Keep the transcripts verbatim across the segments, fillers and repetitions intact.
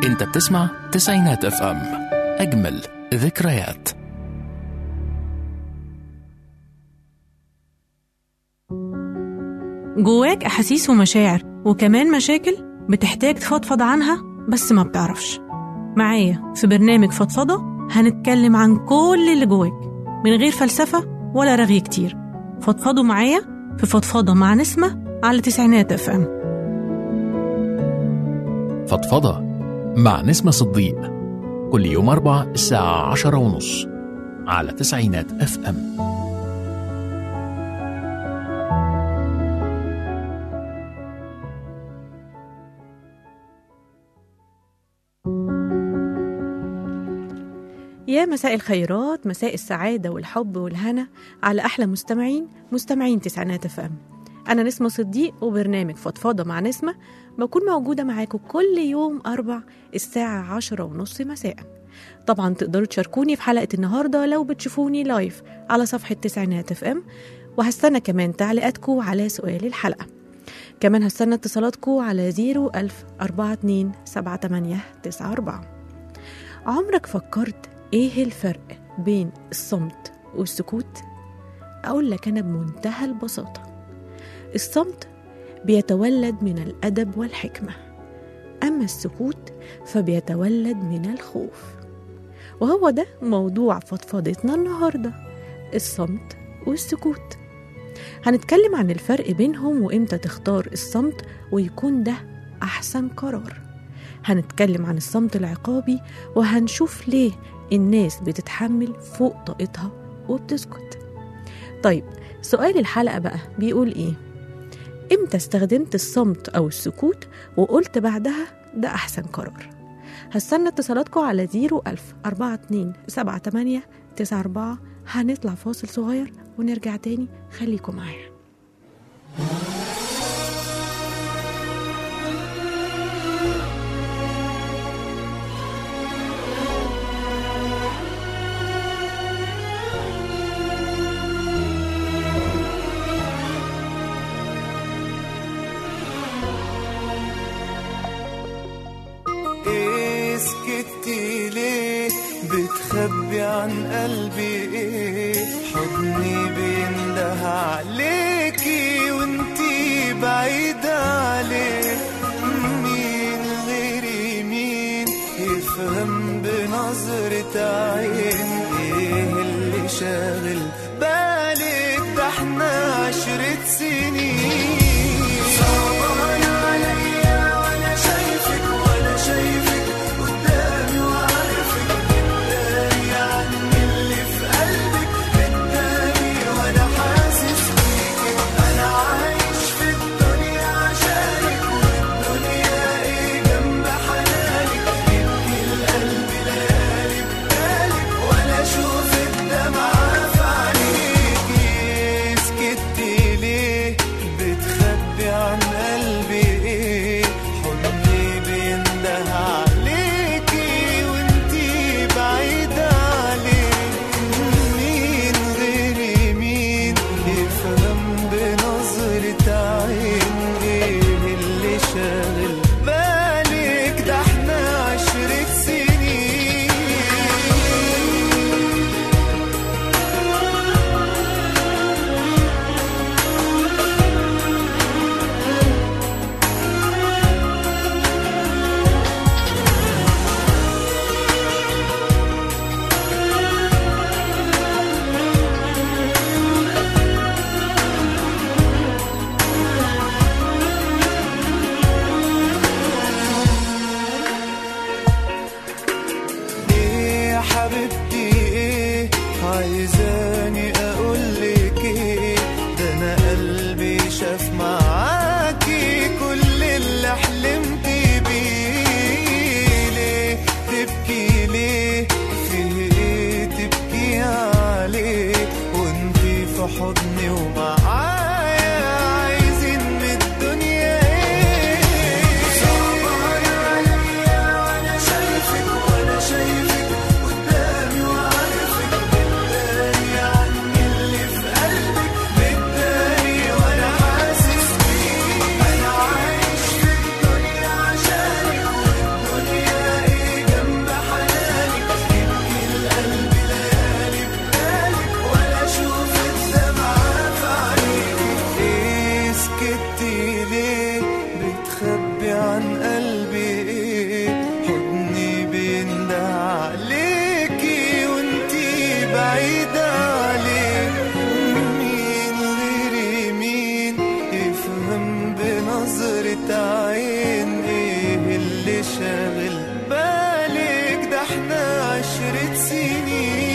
انت بتسمع تسعينات اف ام، اجمل ذكريات. جواك أحاسيس ومشاعر وكمان مشاكل بتحتاج تفضفض عنها بس ما بتعرفش. معايا في برنامج فضفضة هنتكلم عن كل اللي جواك من غير فلسفة ولا رغي كتير. فضفضوا معايا في فضفضة مع نسمة على تسعينات اف ام. فضفضة مع نسمة صديق كل يوم أربع الساعة عشرة ونص على تسعينات اف ام. يا مساء الخيرات، مساء السعادة والحب والهنا على أحلى مستمعين مستمعين تسعينات اف ام. أنا نسمة صديق وبرنامج فضفضة مع نسمة بكون موجودة معاكم كل يوم أربع الساعة عشرة ونص مساء. طبعا تقدروا تشاركوني في حلقة النهاردة لو بتشوفوني لايف على صفحة تسعينات اف ام، وهستنى كمان تعليقاتكم على سؤال الحلقة. كمان هستنى اتصالاتكم على زيرو ألف أربعة اتنين سبعة تمانية تسعة أربعة. عمرك فكرت ايه الفرق بين الصمت والسكوت؟ اقول لك انا بمنتهى البساطة، الصمت بيتولد من الادب والحكمة، اما السكوت فبيتولد من الخوف. وهو ده موضوع فضفضتنا النهاردة، الصمت والسكوت. هنتكلم عن الفرق بينهم وامتى تختار الصمت ويكون ده احسن قرار. هنتكلم عن الصمت العقابي وهنشوف ليه الناس بتتحمل فوق طاقتها وبتسكت. طيب سؤال الحلقة بقى بيقول ايه؟ امتى استخدمت الصمت او السكوت وقلت بعدها ده احسن قرار؟ هستنى اتصالاتكم على زيرو ألف أربعة اتنين سبعة تمانية تسعة أربعة. هنطلع فاصل صغير ونرجع تاني، خليكم معايا. بتخبي عن قلبي ايه؟ حضني بينده عليكي وانتي بعيدة عليه. مين غيري مين يفهم بنظرة عين ايه اللي شاغل بالك؟ ده احنا عشرة سنين. صعبان عليا وانا شايفك وانا شايفك قدامي وعارفك قدامي عني اللي في قلبك قدامي وانا حاسس بيكي. انا عايش في الدنيا عشانك والدنيا ايه جنب حنانك. يبكي القلب ليالي بدالك ولا اشوف الدمعة نظرة عين، ايه اللي شاغل بالك؟ ده احنا عشرة سنين.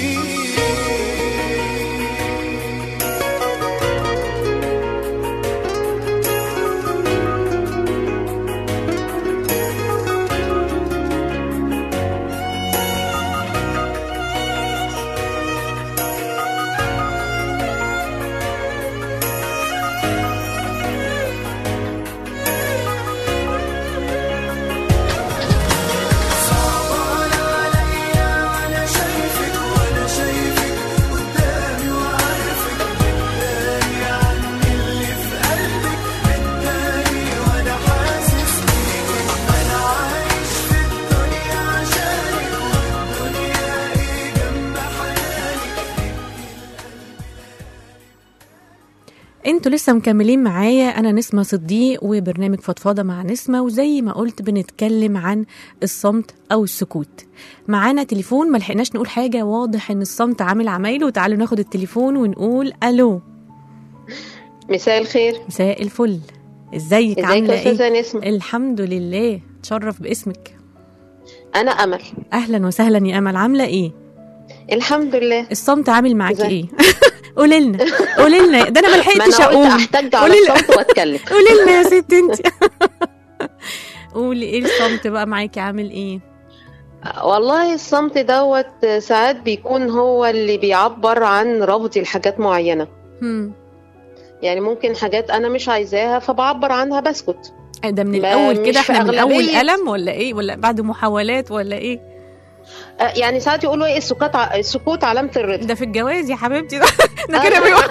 انتوا لسه مكملين معايا، انا نسمة صديق وبرنامج فضفاضة مع نسمة، وزي ما قلت بنتكلم عن الصمت او السكوت. معانا تليفون، ملحقناش نقول حاجة، واضح ان الصمت عامل عمايله. وتعالوا ناخد التليفون ونقول الو. مساء الخير. مساء الفل، ازيك؟ ازيك عاملة يا استاذة ايه؟ نسمة؟ الحمد لله، تشرف باسمك. انا امل. اهلا وسهلا يا امل، عاملة ايه؟ الحمد لله. الصمت عامل معاكي ازاي؟ ايه؟ قولي لنا قولي لنا، ده انا ما لحقتش اقوم. احتاج على قولي لنا. الصوت واتكلم. قولي لنا يا ست انت. قولي ايه الصمت بقى معاكي عامل ايه؟ والله الصمت دوت ساعات بيكون هو اللي بيعبر عن رفضي لحاجات معينة. هم. يعني ممكن حاجات انا مش عايزاها فبعبر عنها بسكت. ده من ما- الاول مش كده، في احنا من اول أغلبية. ألم ولا ايه، ولا بعد محاولات ولا ايه؟ آه، يعني ساعات يقولوا ايه السكوت ع... السكوت علامة الرضا. ده في الجواز يا حبيبتي. ده ده كده بيبقى.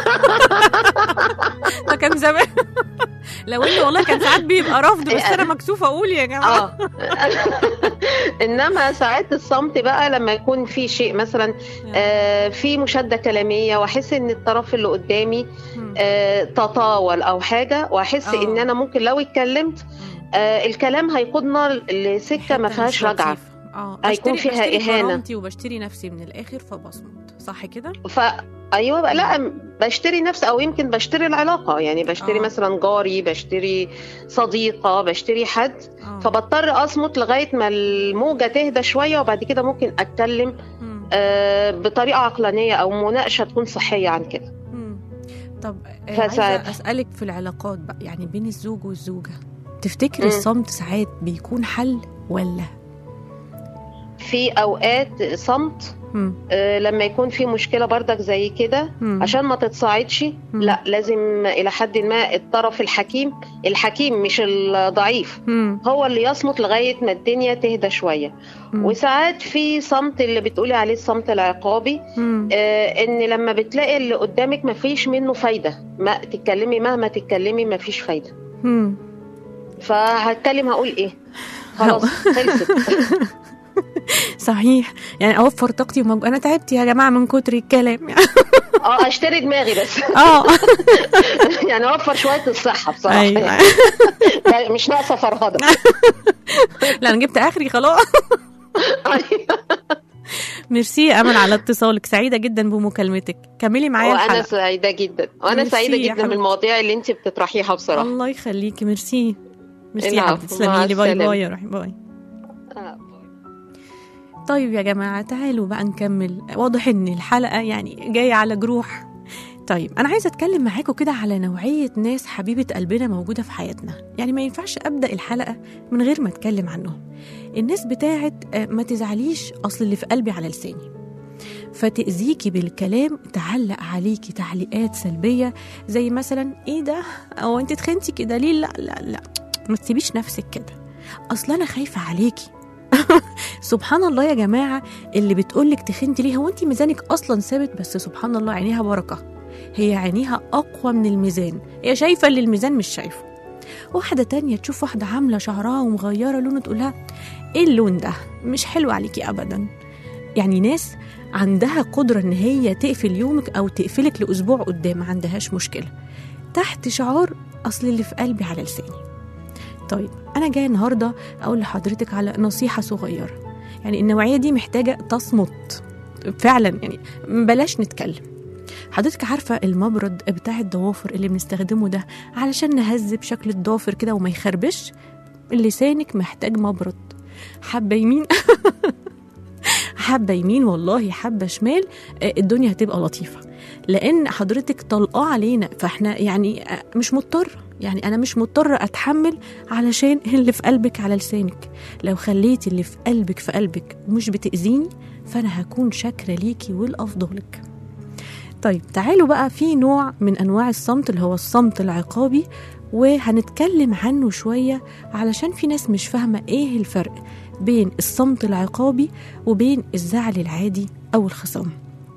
ده كان زمان. لو انه والله كان ساعات بيبقى رفض، بس انا مكسوفه اقول يا جماعه. اه. انما ساعات الصمت بقى لما يكون في شيء مثلا آه في مشاده كلاميه، واحس ان الطرف اللي قدامي آه تطاول او حاجه، واحس آه. ان انا ممكن لو اتكلمت آه الكلام هيقودنا لسكه ما فيهاش رجعه، اه هيكون بشتري- فيها بشتري إهانة. كرامتي وبشتري نفسي من الاخر فبصمت، صح كده؟ ف ايوه بقى، لا بشتري نفسي او يمكن بشتري العلاقه، يعني بشتري آه. مثلا جاري، بشتري صديقه، بشتري حد، آه. فبضطر اصمت لغايه ما الموجه تهدى شويه، وبعد كده ممكن اتكلم مم. آه بطريقه عقلانيه او مناقشه تكون صحيه عن كده. مم. طب آه، فساعات- عايزه اسالك في العلاقات بقى، يعني بين الزوج والزوجه، تفتكري مم. الصمت ساعات بيكون حل ولا؟ في اوقات صمت مم. آه لما يكون في مشكله بردك زي كده، مم. عشان ما تتصاعدش، مم. لا لازم الى حد ما الطرف الحكيم الحكيم مش الضعيف مم. هو اللي يصمت لغايه ما الدنيا تهدى شويه. مم. وساعات في صمت اللي بتقولي عليه الصمت العقابي، مم. آه ان لما بتلاقي اللي قدامك ما فيش منه فايده، ما تتكلمي مهما تتكلمي ما فيش فايده، مم. فهتكلم هقول ايه؟ خلاص خلصت. صحيح، يعني اوفر طاقتي ومج... انا تعبت يا جماعه من كتر الكلام. اه اشتري دماغي بس. اه يعني اوفر شويه الصحه بصراحه. أيوة. يعني مش ناقصه فرهضه. لا انا جبت اخري خلاص. ميرسي يا امل على اتصالك، سعيده جدا بمكالمتك، كملي معايا وانا الحلقه. سعيده جدا، وانا ميرسي سعيده يا جدا حبيبتي. بالمواضيع اللي انت بتطرحيها بصراحه. الله يخليكي، ميرسي ميرسي يا العفو، حبيبتي، مع تسلمي لي، باي السلامة. باي يا روحي، باي. آه. طيب يا جماعة تعالوا بقى نكمل، واضح ان الحلقة يعني جاية على جروح. طيب أنا عايزة أتكلم معاكم كده على نوعية ناس حبيبة قلبنا موجودة في حياتنا، يعني ما ينفعش أبدأ الحلقة من غير ما أتكلم عنهم. الناس بتاعت آه، ما تزعليش، أصل اللي في قلبي على لساني، فتأذيكي بالكلام، تعلق عليكي تعليقات سلبية زي مثلا إيه ده، أو أنت تخنتي كده ليه، لا لا لا، ما تسيبيش نفسك كده، أصل أنا خايفة عليكي. سبحان الله يا جماعة، اللي بتقولك تخنتي ليه، هو انت ميزانك اصلا ثابت، بس سبحان الله عينيها بركة، هي عينيها اقوى من الميزان، هي شايفة اللي الميزان مش شايفه. واحدة تانية تشوف واحدة عاملة شعرها ومغيرة لونه تقولها ايه اللون ده، مش حلو عليكي ابدا. يعني ناس عندها قدرة ان هي تقفل يومك او تقفلك لاسبوع قدام، ما عندهاش مشكلة، تحت شعار اصل اللي في قلبي على لساني. طيب أنا جاية النهاردة أقول لحضرتك على نصيحة صغيرة، يعني النوعية دي محتاجة تصمت فعلا، يعني بلاش نتكلم. حضرتك عارفة المبرد بتاع الضوافر اللي بنستخدمه ده علشان نهذب شكل الضافر كده وما يخربش؟ لسانك محتاج مبرد. حبة يمين حبة يمين والله حبة شمال، الدنيا هتبقى لطيفة، لأن حضرتك طلقاه علينا. فاحنا يعني مش مضطر، يعني أنا مش مضطر أتحمل علشان اللي في قلبك على لسانك. لو خليتي اللي في قلبك في قلبك ومش بتأذيني فأنا هكون شاكرة ليكي والأفضلك. طيب تعالوا بقى في نوع من أنواع الصمت اللي هو الصمت العقابي، وهنتكلم عنه شوية علشان في ناس مش فاهمة إيه الفرق بين الصمت العقابي وبين الزعل العادي أو الخصام.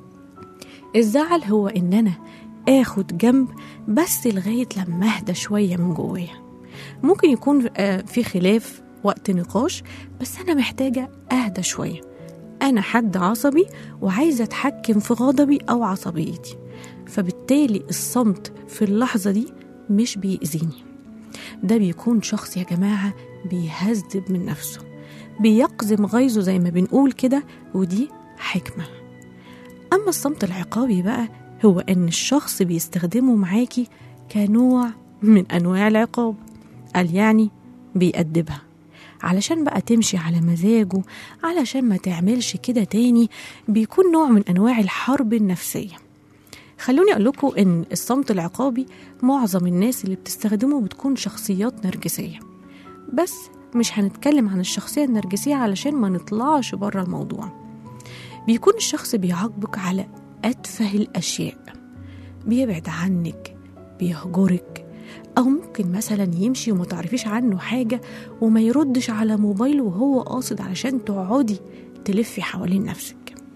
الزعل هو إن أنا آخد جنب بس لغاية لما أهدى شوية من جوايا. ممكن يكون في خلاف وقت نقاش، بس أنا محتاجة أهدى شوية. أنا حد عصبي وعايزة أتحكم في غضبي أو عصبيتي، فبالتالي الصمت في اللحظة دي مش بيأذيني. ده بيكون شخص يا جماعة بيهذب من نفسه، بيقزم غيظه زي ما بنقول كده، ودي حكمة. أما الصمت العقابي بقى هو أن الشخص بيستخدمه معاكي كنوع من أنواع العقاب، قال يعني بيأدبها علشان بقى تمشي على مزاجه، علشان ما تعملش كده تاني. بيكون نوع من أنواع الحرب النفسية. خلوني أقول لكم إن الصمت العقابي معظم الناس اللي بتستخدمه بتكون شخصيات نرجسية، بس مش هنتكلم عن الشخصية النرجسية علشان ما نطلعش برا الموضوع. بيكون الشخص بيعاقبك على أتفه الأشياء، بيبعد عنك، بيهجرك، أو ممكن مثلا يمشي وما تعرفيش عنه حاجة وما يردش على موبايله وهو قاصد علشان تقعدي تلفي حوالين نفسك.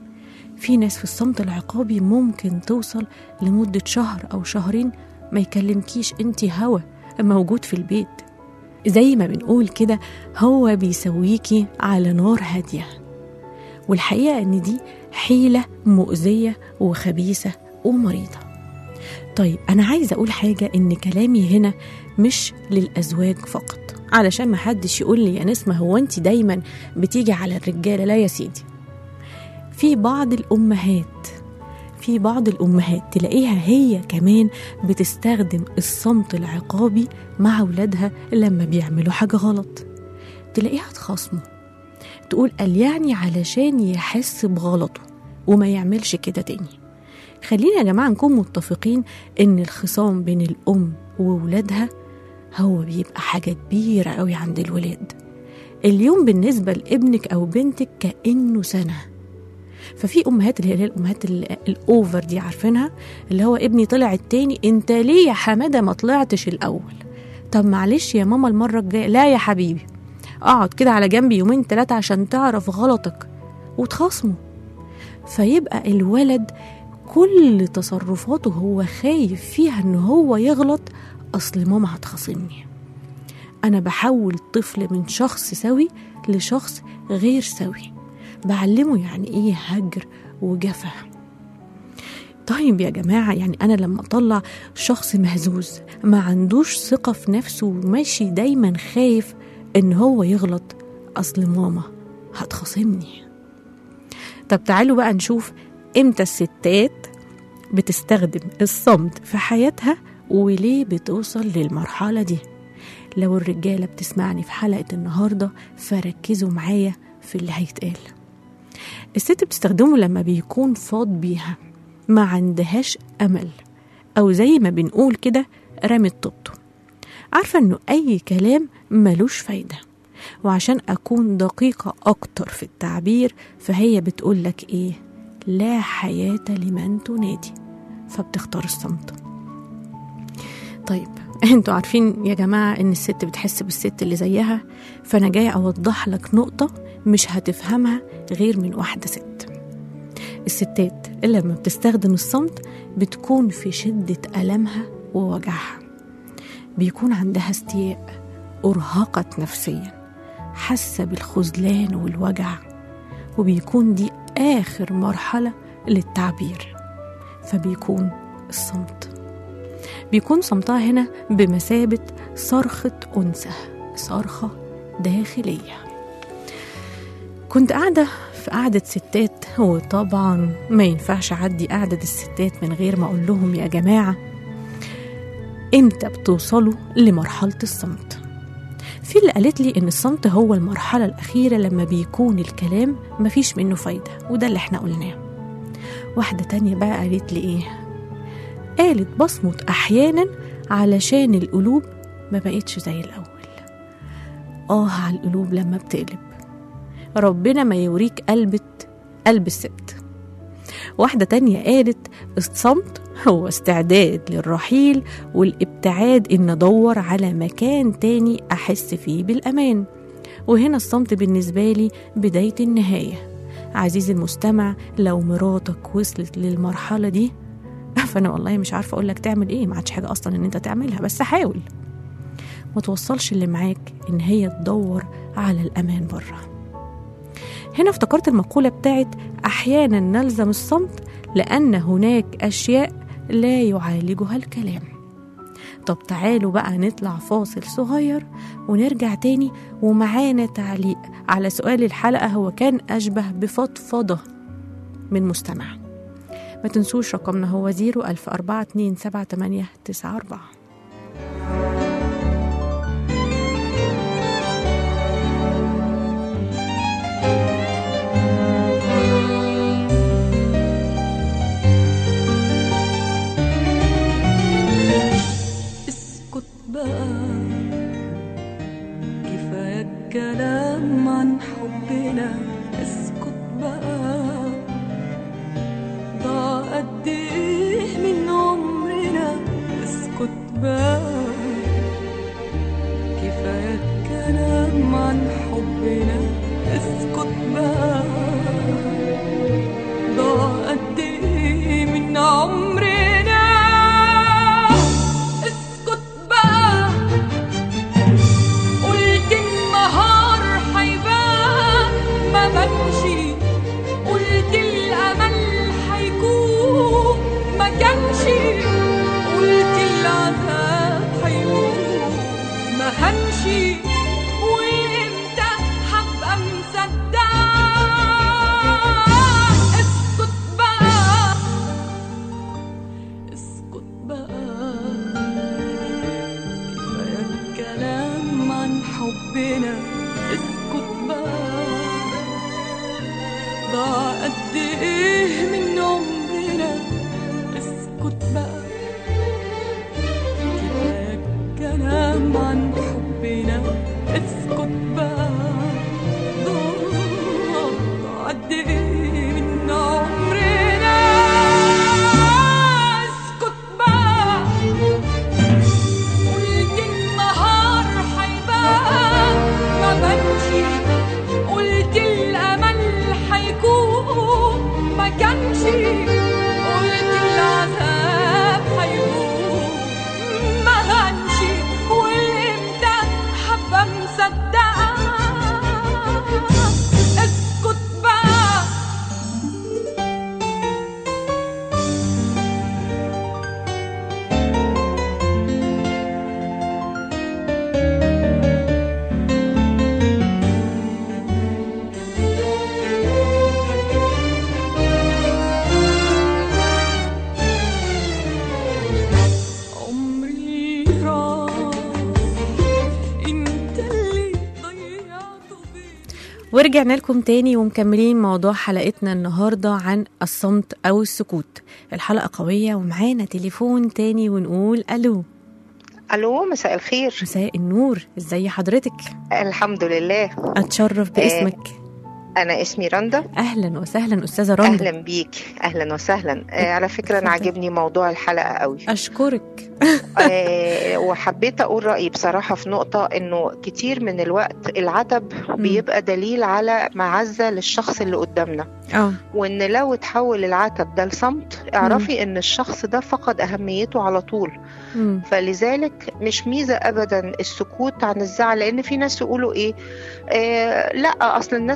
في ناس في الصمت العقابي ممكن توصل لمدة شهر أو شهرين ما يكلمكيش، انتي هوا موجود في البيت. زي ما بنقول كده هو بيسويكي على نار هادية، والحقيقة ان دي حيلة مؤذية وخبيثة ومريضة. طيب أنا عايزة أقول حاجة، إن كلامي هنا مش للأزواج فقط، علشان ما حدش يقول لي يا نسمة هو أنت دايما بتيجي على الرجالة. لا يا سيدي، في بعض الأمهات في بعض الأمهات تلاقيها هي كمان بتستخدم الصمت العقابي مع أولادها لما بيعملوا حاجة غلط. تلاقيها تخاصمه، تقول قال يعني علشان يحس بغلطه وما يعملش كده تاني. خلينا يا جماعة نكون متفقين إن الخصام بين الأم وولادها هو بيبقى حاجة كبيرة قوي عند الولاد. اليوم بالنسبة لابنك أو بنتك كأنه سنة. ففي أمهات اللي هي الأمهات الأوفر دي عارفينها، اللي هو ابني طلع التاني، انت ليه يا حمادة ما طلعتش الأول؟ طب معلش يا ماما المرة الجاية. لا يا حبيبي، اقعد كده على جنبي يومين ثلاثة عشان تعرف غلطك، وتخاصمه. فيبقى الولد كل تصرفاته هو خايف فيها ان هو يغلط، اصل ماما هتخاصمني. انا بحول الطفل من شخص سوي لشخص غير سوي، بعلمه يعني ايه هجر وجفا. طيب يا جماعة، يعني انا لما اطلع شخص مهزوز ما عندوش ثقة في نفسه وماشي دايما خايف ان هو يغلط، اصل ماما هتخاصمني. طب تعالوا بقى نشوف امتى الستات بتستخدم الصمت في حياتها وليه بتوصل للمرحلة دي. لو الرجالة بتسمعني في حلقة النهاردة فركزوا معايا في اللي هيتقال. الست بتستخدمه لما بيكون فاض بيها، ما عندهاش أمل، أو زي ما بنقول كده رمت طوبته، عارفة أنه أي كلام ملوش فايدة. وعشان أكون دقيقة أكتر في التعبير، فهي بتقولك إيه؟ لا حياة لمن تنادي، فبتختار الصمت. طيب انتوا عارفين يا جماعة ان الست بتحس بالست اللي زيها، فانا جاي اوضح لك نقطة مش هتفهمها غير من واحدة ست. الستات اللي لما بتستخدم الصمت بتكون في شدة ألمها ووجعها، بيكون عندها استياء، أرهقت نفسيا، حاسة بالخذلان والوجع، وبيكون دي آخر مرحلة للتعبير، فبيكون الصمت. بيكون صمتها هنا بمثابة صرخة أنثى، صرخة داخلية. كنت قاعدة في قعدة ستات، وطبعا ما ينفعش أعدي قعدة الستات من غير ما أقول لهم يا جماعة إمتى بتوصلوا لمرحلة الصمت؟ في اللي قالت لي إن الصمت هو المرحلة الأخيرة لما بيكون الكلام مفيش منه فايدة، وده اللي احنا قلناه. واحدة تانية بقى قالت لي إيه؟ قالت بصمت أحيانا علشان القلوب ما بقتش زي الأول. آه على القلوب لما بتقلب، ربنا ما يوريك قلبة قلب الست. واحدة تانية قالت الصمت هو استعداد للرحيل والابتعاد، إن أدور على مكان تاني أحس فيه بالأمان. وهنا الصمت بالنسبة لي بداية النهاية. عزيزي المستمع، لو مراتك وصلت للمرحلة دي فأنا والله مش عارفة أقولك تعمل إيه، ما عادش حاجة أصلا إن أنت تعملها، بس حاول ما توصلش اللي معاك إن هي تدور على الأمان بره. هنا افتكرت المقولة بتاعت أحيانا نلزم الصمت لأن هناك أشياء لا يعالجها الكلام. طب تعالوا بقى نطلع فاصل صغير ونرجع تاني، ومعانا تعليق على سؤال الحلقة هو كان أشبه بفضفضة من مستمع. ما تنسوش رقمنا هو زيرو ألف أربعة اتنين سبعة تمانية تسعة أربعة. كفاية الكلام عن حبنا، اسكت بقى. ضاع قد ايه من عمرنا، اسكت بقى. كفاية الكلام عن حبنا، اسكت بقى. ضاع قد ايه من عمرنا، بمشي قلت الأمل حيكون ما كانش، قلت العذاب حيكون ما هنشي، وإمتى حبقى مصدقة. اسكت بقى اسكت بقى. كفاية الكلام عن حبنا، اسكت بقى. ضاع قد ايه من عمرنا، اسكت بقى. كفاية كلام عن حبنا، اسكت بقى. ضاع قد ايه من عمرنا، اسكت بقى. قلت النهار حيبان ما بمشي، قلت الأمل حيكون ما كانش، قلت العذاب حيكون ما هنشي، وإمتى حبة مصدقة. اسكت بقى. ورجعنا لكم تاني ومكملين موضوع حلقتنا النهاردة عن الصمت أو السكوت. الحلقة قوية ومعانا تليفون تاني ونقول ألو. ألو، مساء الخير. مساء النور، ازاي حضرتك؟ الحمد لله. أتشرف باسمك. آه أنا اسمي رندا. أهلا وسهلا أستاذة رندا. أهلا بيك، أهلا وسهلا. آه على فكرة أنا عاجبني موضوع الحلقة قوي. أشكرك. آه وحبيت أقول رأيي بصراحة في نقطة، إنه كتير من الوقت العتب بيبقى دليل على معزة للشخص اللي قدامنا. أوه. وإن لو تحول العتب ده لصمت، اعرفي إن الشخص ده فقد أهميته على طول. مم. فلذلك مش ميزة أبدا السكوت عن الزعل، لأن في ناس يقولوا إيه، آه لا أصل الناس لما تبقى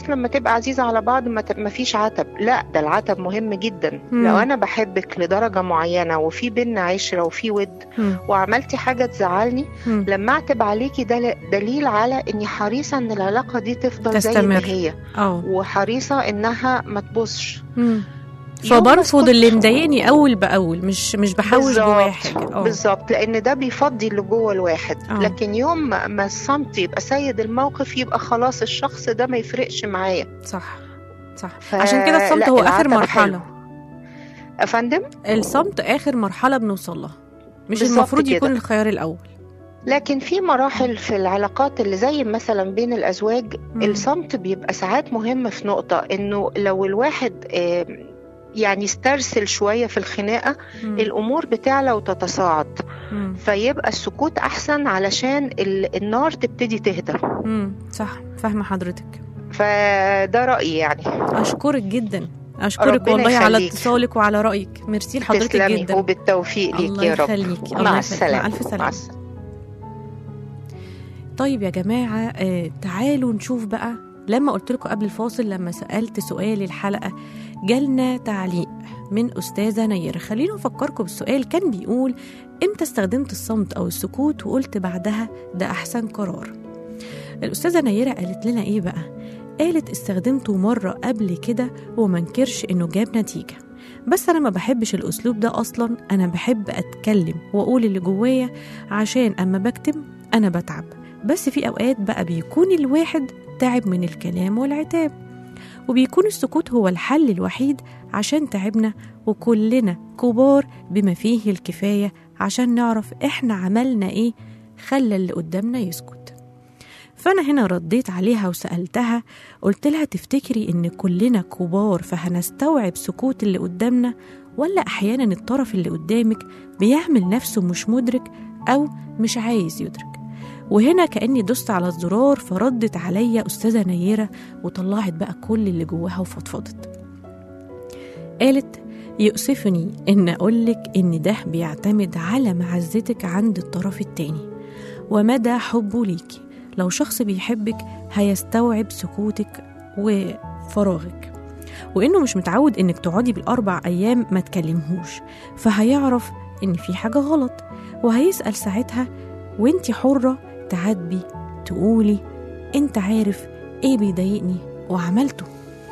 نبقى عزيزة على بعض ما فيش عتب. لا، ده العتب مهم جدا. مم. لو أنا بحبك لدرجة معينة وفي بينا عشرة وفي ود مم. وعملتي حاجة تزعلني، مم. لما أعتب عليكي ده دليل على إني حريصة إن العلاقة دي تفضل زي ما تستمر. هي، اه وحريصة إنها ما تبصش. مم. يوم ما فبرفض اسكت- اللي مضايقني اول باول، مش مش بحوش جواه حاجه. اه بالظبط، لان ده بيفضي اللي جوه الواحد. أوه. لكن يوم ما ما الصمت يبقى سيد الموقف، يبقى خلاص الشخص ده ما يفرقش معايا. صح صح. ف- عشان كده الصمت لا، هو اخر العتب مرحله. حلو. افندم. الصمت اخر مرحله بنوصل لها، مش بالظبط المفروض كده. يكون الخيار الاول. لكن في مراحل في العلاقات اللي زي مثلا بين الازواج، مم. الصمت بيبقى ساعات مهم في نقطة انه لو الواحد آه، يعني استرسل شوية في الخناقة، مم. الامور بتعلى وتتصاعد، مم. فيبقى السكوت احسن علشان ال- النار تبتدي تهدى. مم. صح، فاهمه حضرتك. فده رأيي يعني. اشكرك جدا، اشكرك ربنا والله على يخليك. اتصالك وعلى رايك. ميرسي لحضرتك تسلمي جدا. وبالتوفيق ليك الله يا رب. يخليكي، الله مع يخليك. السلامة. مع الف سلامه. مع السلامة. طيب يا جماعة، آه تعالوا نشوف بقى. لما قلت لكم قبل الفاصل، لما سألت سؤال الحلقة، جالنا تعليق من أستاذة نيرة. خلينا نفكركم بالسؤال. كان بيقول: إمتى استخدمت الصمت أو السكوت وقلت بعدها ده أحسن قرار؟ الأستاذة نيرة قالت لنا إيه بقى؟ قالت: استخدمته مرة قبل كده ومنكرش إنه جاب نتيجة، بس أنا ما بحبش الأسلوب ده أصلا. أنا بحب أتكلم وأقول اللي جوايا، عشان أما بكتم أنا بتعب. بس في أوقات بقى بيكون الواحد تعب من الكلام والعتاب، وبيكون السكوت هو الحل الوحيد عشان تعبنا، وكلنا كبار بما فيه الكفاية عشان نعرف إحنا عملنا إيه خلى اللي قدامنا يسكت. فأنا هنا رديت عليها وسألتها، قلت لها: تفتكري إن كلنا كبار فهنستوعب سكوت اللي قدامنا، ولا أحيانا الطرف اللي قدامك بيعمل نفسه مش مدرك أو مش عايز يدرك؟ وهنا كأني دست على الزرار، فردت عليا أستاذة نيرة وطلعت بقى كل اللي جواها وفضفضت. قالت: يؤسفني إن أقولك إن ده بيعتمد على معزتك عند الطرف التاني ومدى حبه ليكي. لو شخص بيحبك هيستوعب سكوتك وفراغك، وإنه مش متعود إنك تقعدي بالأربع أيام ما تكلمهوش، فهيعرف إن في حاجة غلط، وهيسأل ساعتها، وإنتي حرة تعاتبي تقولي انت عارف ايه بيضايقني وعملته.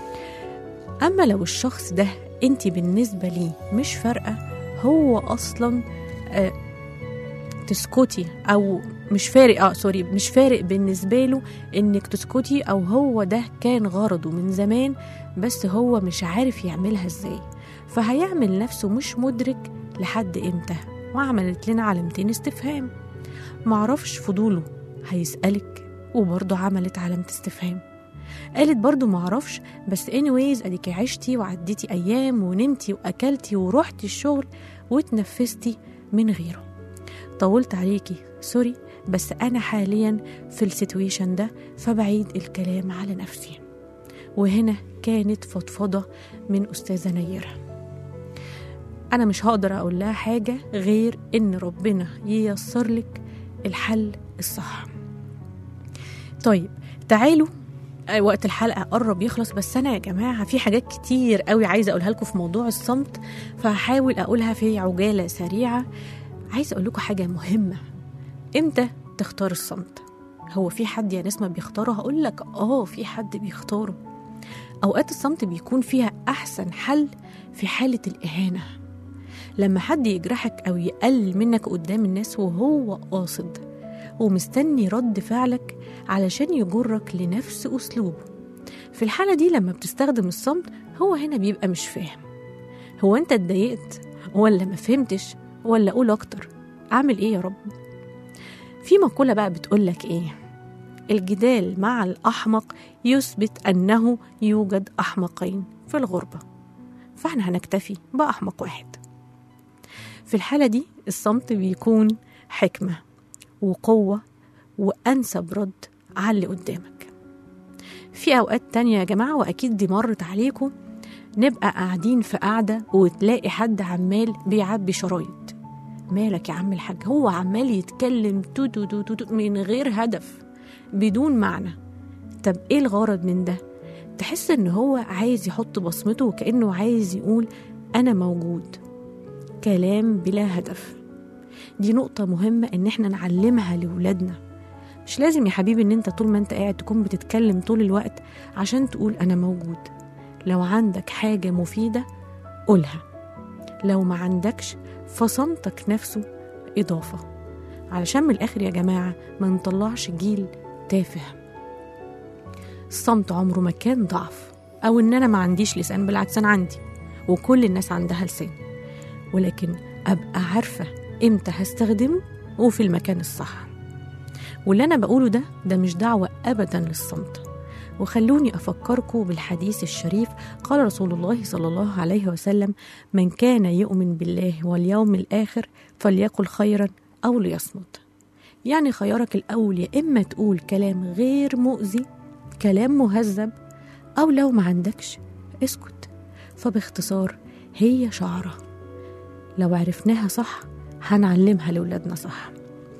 اما لو الشخص ده انت بالنسبة ليه مش فارقة، هو اصلا آه تسكتي او مش فارق اه سوري مش فارق بالنسبة له انك تسكتي، او هو ده كان غرضه من زمان بس هو مش عارف يعملها ازاي، فهيعمل نفسه مش مدرك لحد امتى. وعملت لنا علامتين استفهام. معرفش، فضوله هيسألك، وبرضه عملت علامة استفهام. قالت برضه معرفش، بس anyways اديكي عشتي وعديتي ايام ونمتي واكلتي ورحتي الشغل وتنفستي من غيره. طولت عليكي، سوري، بس انا حاليا في السيتويشن ده، فبعيد الكلام على نفسي. وهنا كانت فضفضة من أستاذة نيرة. أنا مش هقدر أقول لها حاجة غير إن ربنا ييسر لك الحل الصح. طيب تعالوا، وقت الحلقة قرب يخلص، بس أنا يا جماعة في حاجات كتير قوي عايزة أقولها لكم في موضوع الصمت، فهحاول أقولها في عجالة سريعة. عايزة أقول لكم حاجة مهمة. إمتى تختار الصمت؟ هو في حد يا نسمة بيختاره؟ هقول لك آه في حد بيختاره. أوقات الصمت بيكون فيها أحسن حل في حالة الإهانة، لما حد يجرحك أو يقلل منك قدام الناس وهو قاصد ومستني رد فعلك علشان يجرك لنفس أسلوبه. في الحالة دي لما بتستخدم الصمت، هو هنا بيبقى مش فاهم، هو أنت اتضايقت ولا ما فهمتش ولا أقول أكتر؟ أعمل إيه يا رب؟ في مقولة بقى بتقولك إيه؟ الجدال مع الأحمق يثبت أنه يوجد أحمقين في الغربة، فإحنا هنكتفي بأحمق واحد. في الحالة دي الصمت بيكون حكمة وقوة وأنسب رد على اللي قدامك. في أوقات تانية يا جماعة، وأكيد دي مرت عليكم، نبقى قاعدين في قاعدة وتلاقي حد عمال بيعبي شرايط. مالك يا عم الحاج؟ هو عمال يتكلم توتو توتو من غير هدف، بدون معنى. طب ايه الغرض من ده؟ تحس إن هو عايز يحط بصمته وكأنه عايز يقول أنا موجود. كلام بلا هدف. دي نقطة مهمة إن إحنا نعلمها لولادنا. مش لازم يا حبيبي إن أنت طول ما أنت قاعد تكون بتتكلم طول الوقت عشان تقول أنا موجود. لو عندك حاجة مفيدة قولها، لو ما عندكش فصمتك نفسه إضافة، علشان من الآخر يا جماعة ما نطلعش جيل تافه. الصمت عمره ما كان ضعف أو إن أنا ما عنديش لسان، بالعكس أنا عندي وكل الناس عندها لسان، ولكن أبقى عارفة إمتى هستخدمه وفي المكان الصح. واللي أنا بقوله ده ده مش دعوة أبدا للصمت. وخلوني أفكركم بالحديث الشريف، قال رسول الله صلى الله عليه وسلم: من كان يؤمن بالله واليوم الآخر فليقل خيرا أو ليصمت. يعني خيارك الأول يا إما تقول كلام غير مؤذي، كلام مهذب، أو لو ما عندكش اسكت. فباختصار هي شعرة لو عرفناها صح هنعلمها لأولادنا صح.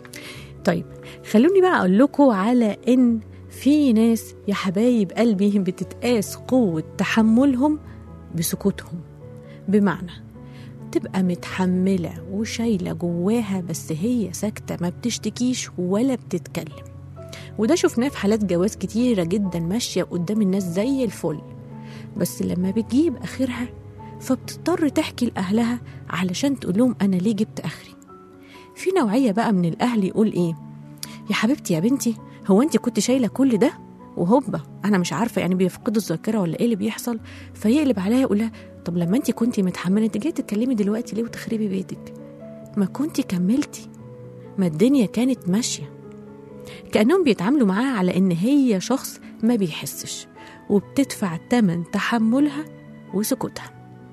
طيب خلوني بقى أقول لكم على إن في ناس يا حبايب قلبي بتتقاس قوة تحملهم بسكوتهم. بمعنى تبقى متحملة وشايلة جواها بس هي ساكتة، ما بتشتكيش ولا بتتكلم. وده شفناه في حالات جواز كتيرة جدا ماشية قدام الناس زي الفل، بس لما بتجيب آخرها فبتضطر تحكي لأهلها علشان تقول لهم أنا ليه جبت آخري. في نوعية بقى من الأهل يقول إيه: يا حبيبتي يا بنتي هو أنت كنت شايلة كل ده وهوبا أنا مش عارفة، يعني بيفقدوا الذاكرة ولا إيه اللي بيحصل؟ فيقلب عليها يقول لها طب لما أنت كنتي متحملة أنت جاية تتكلمي دلوقتي ليه وتخربي بيتك؟ ما كنتي كملتي، ما الدنيا كانت ماشية. كأنهم بيتعاملوا معاها على إن هي شخص ما بيحسش وبتدفع تمن تحملها وسكوتها.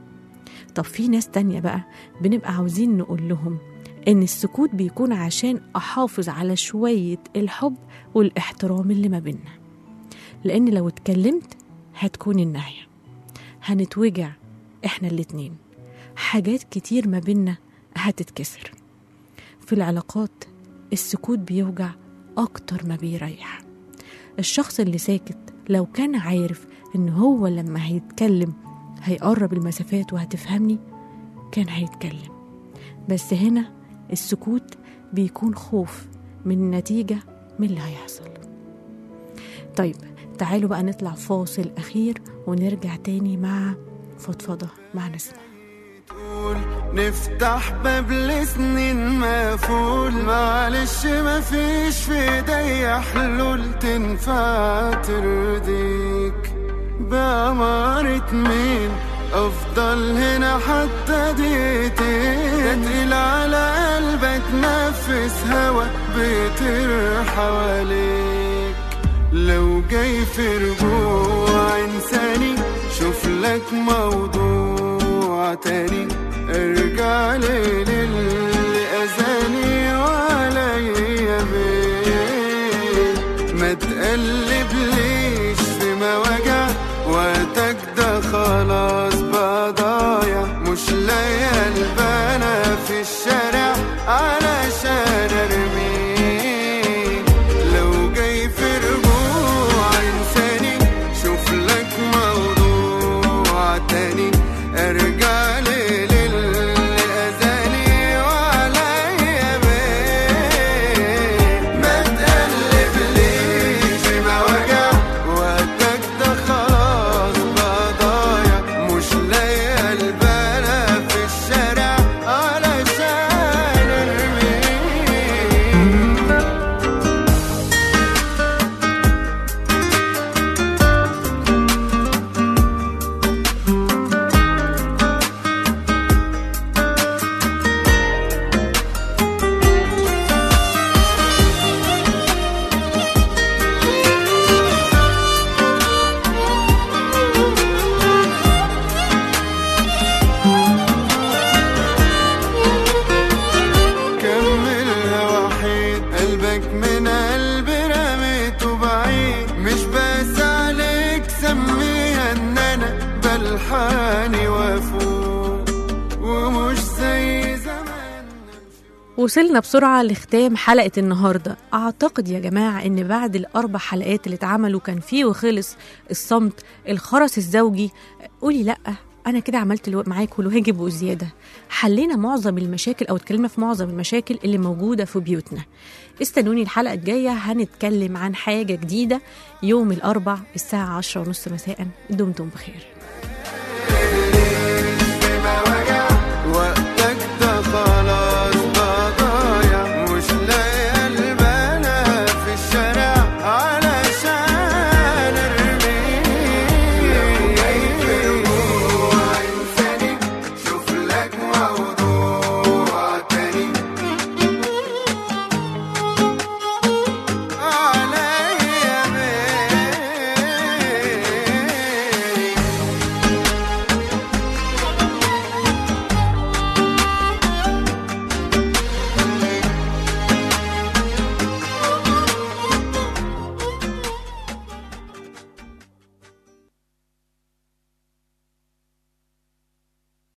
طب في ناس تانية بقى بنبقى عاوزين نقول لهم إن السكوت بيكون عشان أحافظ على شوية الحب والاحترام اللي ما بيننا، لأن لو اتكلمت هتكون النهاية، هنتوجع إحنا الاتنين، حاجات كتير ما بيننا هتتكسر. في العلاقات السكوت بيوجع أكتر ما بيريح. الشخص اللي ساكت لو كان عارف إن هو لما هيتكلم هيقرب المسافات وهتفهمني كان هيتكلم، بس هنا السكوت بيكون خوف من النتيجة من اللي هيحصل. طيب تعالوا بقى نطلع فاصل أخير ونرجع تاني مع فضفضة مع نسمة. نفتح باب لسنين مقفول، معلش مفيش في ايديا حلول تنفع ترضيك. بأمارة مين افضل هنا حتى دقيقتين، تقيل على قلبك نفس هوا بيطير حواليك. لو جاي في رجوع انساني شوف لك موضوع تاني، ارجع لي للأذاني وعليا بيه. ما تقلب ليش في مواجع وقتك ده خلاص بقى ضايع، مش لاقي البنا في الشارع علشان ارميه. لو جاي في رجوع انساني شوف لك موضوع تاني، ارجع لي وصلنا بسرعة لختام حلقة النهاردة. أعتقد يا جماعة إن بعد الأربع حلقات اللي اتعملوا كان فيه وخلص الصمت، الخرس الزوجي، قولي لأ أنا كده عملت الو... معاكم الواجب وزيادة. حلينا معظم المشاكل أو اتكلمنا في معظم المشاكل اللي موجودة في بيوتنا. استنوني الحلقة الجاية، هنتكلم عن حاجة جديدة يوم الأربع الساعة عشرة ونص مساء. دمتم بخير.